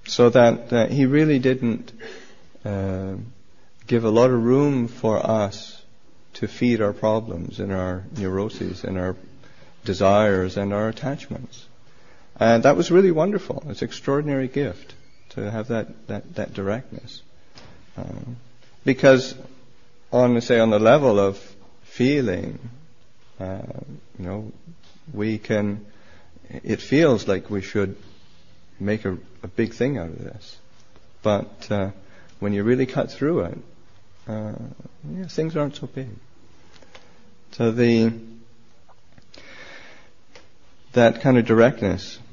So that he really didn't give a lot of room for us to feed our problems and our neuroses and our desires and our attachments. And that was really wonderful. It's an extraordinary gift to have that directness. Because on the level of feeling, it feels like we should make a big thing out of this. But when you really cut through it, things aren't so big. So that kind of directness